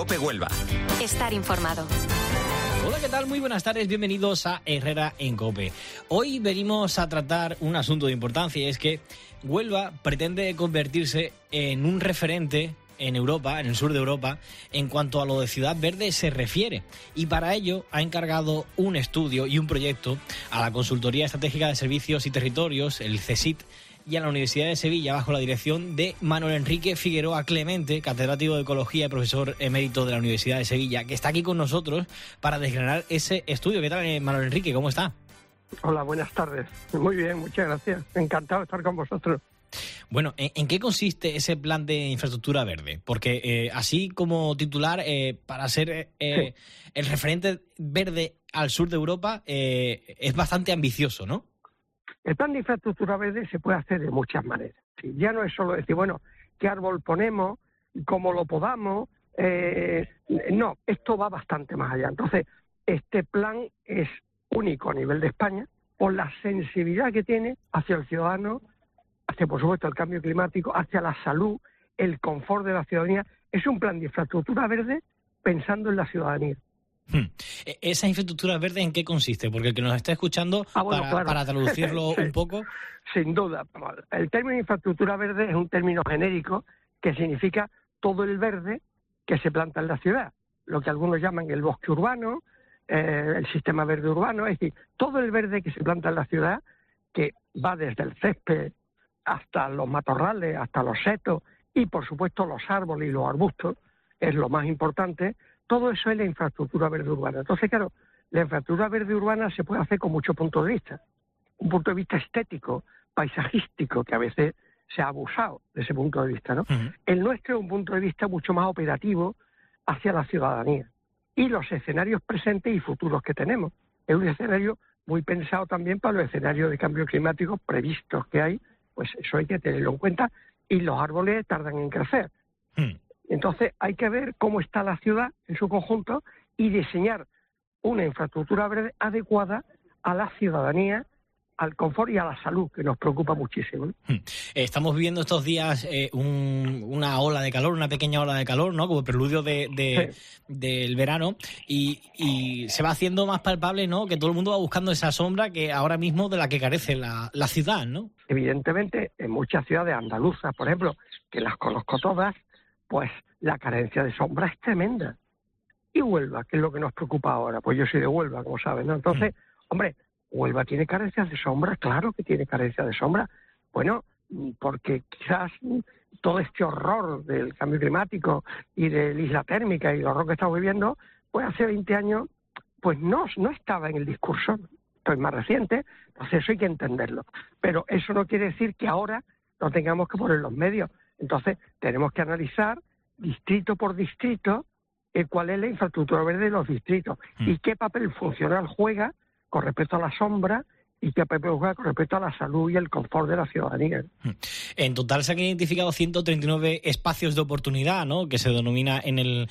COPE Huelva. Estar informado. Hola, ¿qué tal? Muy buenas tardes, bienvenidos a Herrera en COPE. Hoy venimos a tratar un asunto de importancia y es que Huelva pretende convertirse en un referente en Europa, en el sur de Europa, en cuanto a lo de Ciudad Verde se refiere. Y para ello ha encargado un estudio y un proyecto a la Consultoría Estratégica de Servicios y Territorios, el CSIT, y a la Universidad de Sevilla, bajo la dirección de Manuel Enrique Figueroa Clemente, catedrático de Ecología y profesor emérito de la Universidad de Sevilla, que está aquí con nosotros para desgranar ese estudio. ¿Qué tal, Manuel Enrique? ¿Cómo está? Hola, buenas tardes. Muy bien, muchas gracias. Encantado de estar con vosotros. Bueno, ¿en qué consiste ese plan de infraestructura verde? Porque así como titular, para ser el referente verde al sur de Europa, es bastante ambicioso, ¿no? El plan de infraestructura verde se puede hacer de muchas maneras. ¿Sí? Ya no es solo decir, bueno, qué árbol ponemos, cómo lo podamos. No, esto va bastante más allá. Entonces, este plan es único a nivel de España por la sensibilidad que tiene hacia el ciudadano, hacia, por supuesto, el cambio climático, hacia la salud, el confort de la ciudadanía. Es un plan de infraestructura verde pensando en la ciudadanía. ¿Esa infraestructura verde en qué consiste? Porque el que nos está escuchando, para traducirlo sí, un poco... Sin duda. El término infraestructura verde es un término genérico que significa todo el verde que se planta en la ciudad, lo que algunos llaman el bosque urbano, el sistema verde urbano, es decir, todo el verde que se planta en la ciudad, que va desde el césped hasta los matorrales, hasta los setos y, por supuesto, los árboles y los arbustos, es lo más importante. Todo eso es la infraestructura verde urbana. Entonces, claro, la infraestructura verde urbana se puede hacer con muchos puntos de vista. Un punto de vista estético, paisajístico, que a veces se ha abusado de ese punto de vista, ¿no? Uh-huh. El nuestro es un punto de vista mucho más operativo hacia la ciudadanía y los escenarios presentes y futuros que tenemos. Es un escenario muy pensado también para los escenarios de cambio climático previstos que hay, pues eso hay que tenerlo en cuenta, y los árboles tardan en crecer. Entonces hay que ver cómo está la ciudad en su conjunto y diseñar una infraestructura verde adecuada a la ciudadanía, al confort y a la salud, que nos preocupa muchísimo, ¿no? Estamos viviendo estos días una ola de calor, una pequeña ola de calor, ¿no? Como preludio del verano, y se va haciendo más palpable, ¿no? Que todo el mundo va buscando esa sombra que ahora mismo de la que carece la ciudad, ¿no? Evidentemente, en muchas ciudades andaluzas, por ejemplo, que las conozco todas, pues la carencia de sombra es tremenda. Y Huelva, que es lo que nos preocupa ahora, pues yo soy de Huelva, como saben, ¿no? Entonces, hombre, ¿Huelva tiene carencias de sombra? Claro que tiene carencias de sombra. Bueno, porque quizás todo este horror del cambio climático y de la isla térmica y el horror que estamos viviendo, pues hace 20 años, pues no estaba en el discurso. Esto es más reciente, entonces eso hay que entenderlo. Pero eso no quiere decir que ahora no tengamos que poner los medios. Entonces tenemos que analizar distrito por distrito cuál es la infraestructura verde de los distritos y qué papel funcional juega con respecto a la sombra y qué papel juega con respecto a la salud y el confort de la ciudadanía. En total se han identificado 139 espacios de oportunidad, ¿no? Que se denomina en el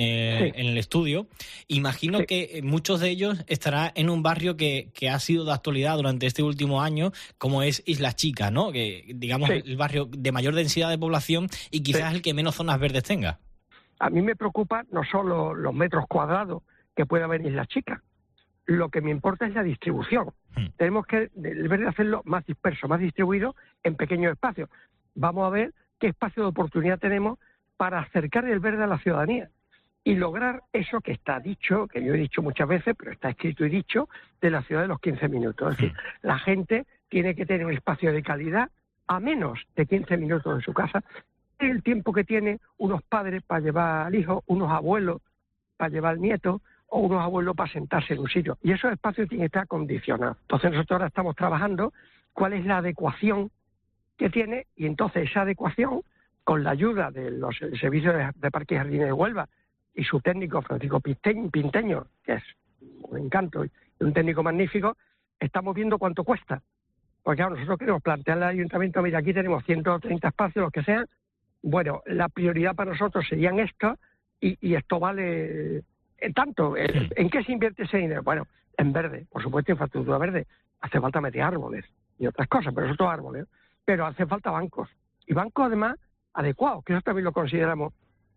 estudio. Imagino que muchos de ellos estarán en un barrio que ha sido de actualidad durante este último año, como es Isla Chica, ¿no? Que digamos el barrio de mayor densidad de población y quizás el que menos zonas verdes tenga. A mí me preocupa no solo los metros cuadrados que puede haber en Isla Chica. Lo que me importa es la distribución. Tenemos que el verde hacerlo más disperso, más distribuido en pequeños espacios. Vamos a ver qué espacio de oportunidad tenemos para acercar el verde a la ciudadanía y lograr eso que está dicho, que yo he dicho muchas veces, pero está escrito y dicho, de la ciudad de los 15 minutos. Es decir, la gente tiene que tener un espacio de calidad a menos de 15 minutos en su casa. El tiempo que tiene unos padres para llevar al hijo, unos abuelos para llevar al nieto, o unos abuelos para sentarse en un sitio. Y esos espacios tienen que estar acondicionados. Entonces nosotros ahora estamos trabajando cuál es la adecuación que tiene, y entonces esa adecuación, con la ayuda de los servicios de Parques y Jardines de Huelva y su técnico Francisco Pinteño, que es un encanto y un técnico magnífico, estamos viendo cuánto cuesta. Porque claro, nosotros queremos plantearle al ayuntamiento, mira, aquí tenemos 130 espacios, los que sean. Bueno, la prioridad para nosotros serían estos, y esto vale... tanto, ¿en qué se invierte ese dinero? Bueno, en verde, por supuesto, infraestructura verde. Hace falta meter árboles y otras cosas, pero eso todo árboles. Pero hace falta bancos. Y bancos, además, adecuados, que eso también lo consideramos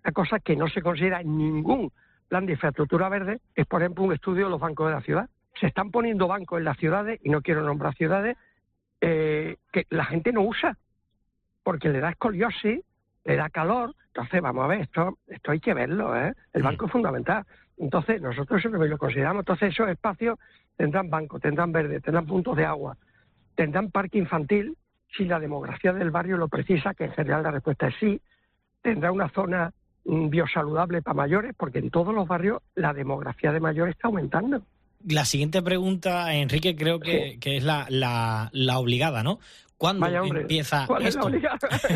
Una cosa que no se considera en ningún plan de infraestructura verde es, por ejemplo, un estudio de los bancos de la ciudad. Se están poniendo bancos en las ciudades, y no quiero nombrar ciudades, que la gente no usa, porque le da escoliosis, le da calor. Entonces, vamos a ver, esto hay que verlo, ¿eh? El banco es fundamental. Entonces, nosotros eso lo consideramos. Entonces, esos espacios tendrán bancos, tendrán verde, tendrán puntos de agua, tendrán parque infantil, si la demografía del barrio lo precisa, que en general la respuesta es sí. Tendrá una zona biosaludable para mayores, porque en todos los barrios la demografía de mayores está aumentando. La siguiente pregunta, Enrique, creo que es la obligada, ¿no? ¿Cuándo empieza ¿Cuál esto? Es la obligada?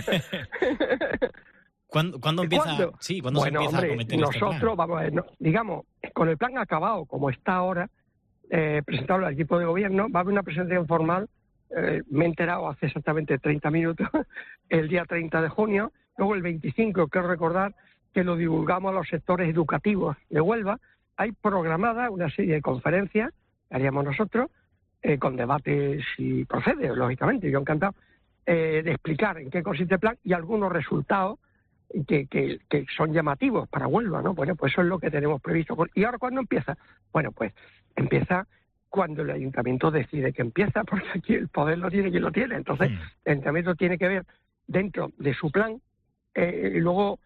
¿Cuándo empieza? ¿Cuándo? Sí, ¿cuándo se empieza a cometer nosotros, este plan? vamos a ver, digamos, con el plan acabado, como está ahora, presentado al equipo de gobierno, va a haber una presentación formal, me he enterado hace exactamente 30 minutos, el día 30 de junio, luego el 25, quiero recordar que lo divulgamos a los sectores educativos de Huelva. Hay programada una serie de conferencias que haríamos nosotros, con debates si procede, lógicamente, yo encantado, de explicar en qué consiste el plan y algunos resultados que son llamativos para Huelva, ¿no? Bueno, pues eso es lo que tenemos previsto. ¿Y ahora cuándo empieza? Bueno, pues empieza cuando el ayuntamiento decide que empieza, porque aquí el poder lo tiene quien lo tiene. Entonces, el ayuntamiento tiene que ver dentro de su plan, y luego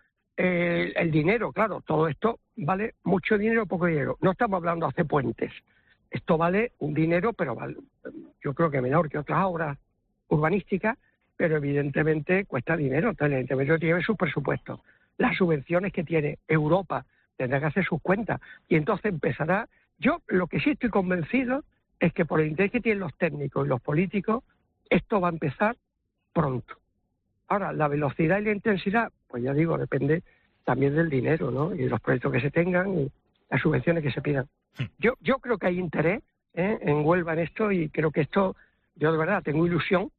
el dinero, claro, todo esto vale mucho dinero o poco dinero. No estamos hablando de hacer puentes. Esto vale un dinero, pero vale, yo creo que menor que otras obras urbanísticas, pero evidentemente cuesta dinero. Entonces el ayuntamiento tiene sus presupuestos. Las subvenciones que tiene Europa tendrá que hacer sus cuentas. Y entonces empezará. Yo lo que sí estoy convencido es que por el interés que tienen los técnicos y los políticos, esto va a empezar pronto. Ahora, la velocidad y la intensidad, pues ya digo, depende también del dinero, ¿no? Y de los proyectos que se tengan y las subvenciones que se pidan. Yo creo que hay interés en Huelva en esto, y creo que esto, yo de verdad tengo ilusión,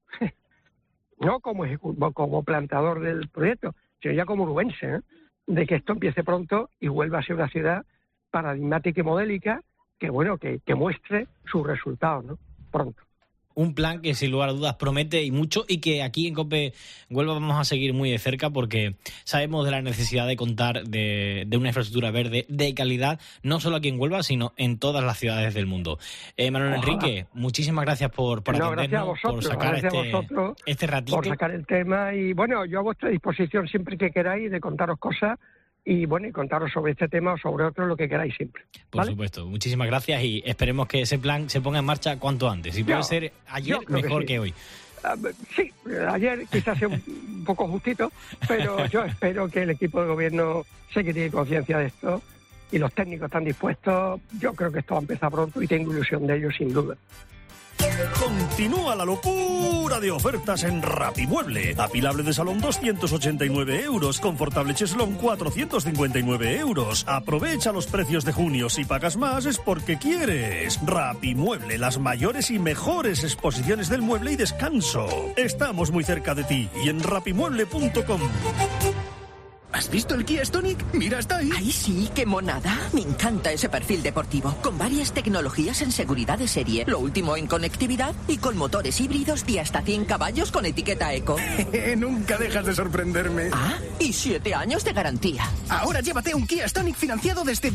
no como planteador del proyecto, sino ya como urubense, de que esto empiece pronto y Huelva a ser una ciudad paradigmática y modélica que muestre sus resultados, ¿no? Pronto. Un plan que sin lugar a dudas promete y mucho, y que aquí en COPE Huelva vamos a seguir muy de cerca, porque sabemos de la necesidad de contar de una infraestructura verde de calidad, no solo aquí en Huelva, sino en todas las ciudades del mundo. Manuel Enrique, muchísimas gracias por atendernos, por sacar este ratito. Por sacar el tema, y bueno, yo a vuestra disposición siempre que queráis de contaros cosas. Y bueno, y contaros sobre este tema o sobre otro, lo que queráis siempre. ¿Vale? Por supuesto. Muchísimas gracias, y esperemos que ese plan se ponga en marcha cuanto antes. Si puede ser ayer, mejor que hoy. Sí, ayer quizás sea un poco justito, pero yo espero que el equipo de gobierno sé que tiene conciencia de esto y los técnicos están dispuestos. Yo creo que esto va a empezar pronto y tengo ilusión de ello, sin duda. Continúa la locura de ofertas en Rapimueble. Apilable de salón 289 euros, confortable cheslón 459 euros. Aprovecha los precios de junio. Si pagas más es porque quieres. Rapimueble, las mayores y mejores exposiciones del mueble y descanso. Estamos muy cerca de ti y en rapimueble.com. ¿Has visto el Kia Stonic? Mira, está ahí. ¡Ay, sí! ¡Qué monada! Me encanta ese perfil deportivo, con varias tecnologías en seguridad de serie, lo último en conectividad y con motores híbridos de hasta 100 caballos con etiqueta eco. Nunca dejas de sorprenderme. Ah, y 7 años de garantía. Ahora llévate un Kia Stonic financiado desde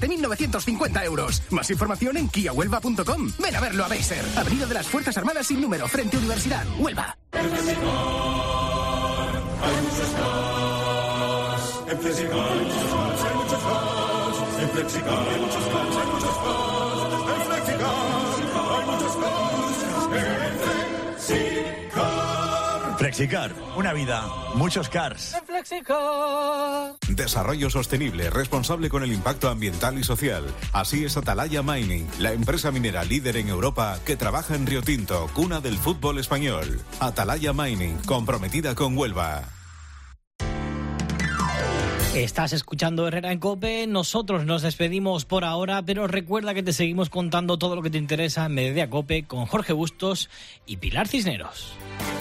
17.950 euros. Más información en kiahuelva.com. Ven a verlo a Beiser. Abrigo de las Fuerzas Armadas sin número, frente a Universidad, Huelva. En Flexicar hay muchos cars, hay muchos cars. En Flexicar hay muchos cars, hay muchos cars. En Flexicar hay muchos cars. En Flexicar. Flexicar, una vida, muchos cars. En Flexicar. Desarrollo sostenible, responsable con el impacto ambiental y social. Así es Atalaya Mining, la empresa minera líder en Europa que trabaja en Río Tinto, cuna del fútbol español. Atalaya Mining, comprometida con Huelva. Estás escuchando Herrera en COPE, nosotros nos despedimos por ahora, pero recuerda que te seguimos contando todo lo que te interesa en Mediodía COPE con Jorge Bustos y Pilar Cisneros.